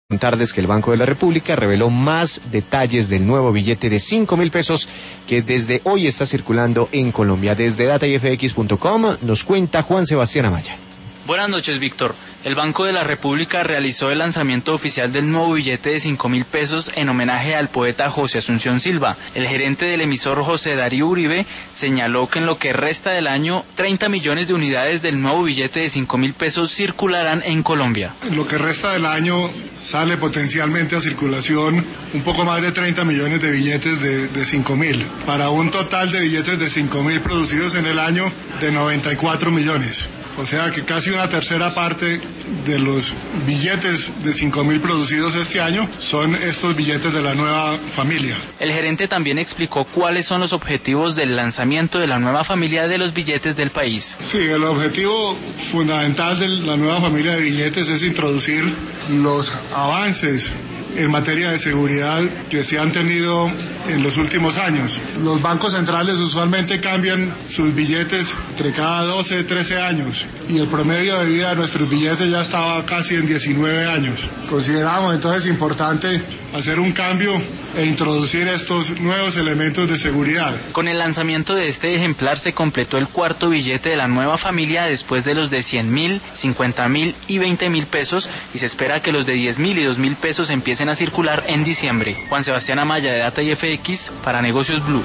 Contarles que el Banco de la República reveló más detalles del nuevo billete de 5.000 pesos que desde hoy está circulando en Colombia. Desde datayfx.com nos cuenta Juan Sebastián Amaya. Buenas noches, Víctor. El Banco de la República realizó el lanzamiento oficial del nuevo billete de 5.000 pesos en homenaje al poeta José Asunción Silva. El gerente del emisor, José Darío Uribe, señaló que en lo que resta del año, 30 millones de unidades del nuevo billete de 5.000 pesos circularán en Colombia. En lo que resta del año sale potencialmente a circulación un poco más de 30 millones de billetes de 5.000, para un total de billetes de 5.000 producidos en el año de 94 millones. O sea que casi una tercera parte de los billetes de 5.000 producidos este año son estos billetes de la nueva familia. El gerente también explicó cuáles son los objetivos del lanzamiento de la nueva familia de los billetes del país. Sí, el objetivo fundamental de la nueva familia de billetes es introducir los avances en materia de seguridad que se han tenido en los últimos años. Los bancos centrales usualmente cambian sus billetes entre cada 12, 13 años y el promedio de vida de nuestros billetes ya estaba casi en 19 años. Consideramos entonces importante hacer un cambio e introducir estos nuevos elementos de seguridad. Con el lanzamiento de este ejemplar se completó el cuarto billete de la nueva familia después de los de 100.000, 50.000 y 20.000 pesos y se espera que los de 10.000 y 2.000 pesos empiecen a circular en diciembre. Juan Sebastián Amaya de Data y FX para Negocios Blue.